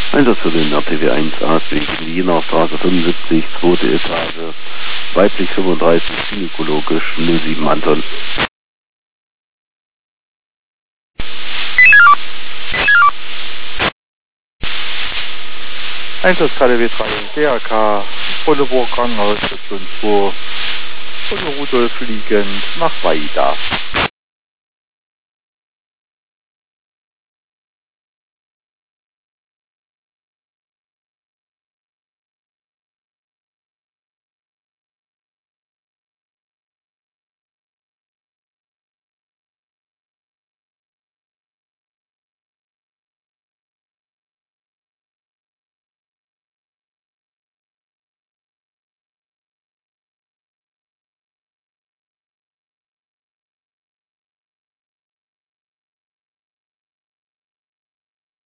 Einsatz für den RTW 1 Asweg in die Jenaer Straße 75, zweite Etage, weiblich 35, gynäkologisch 07 Anton. Einsatz KDW 3, DRK, Volleburg Krankenhaus Station 2, von Rudolf liegend nach Weida.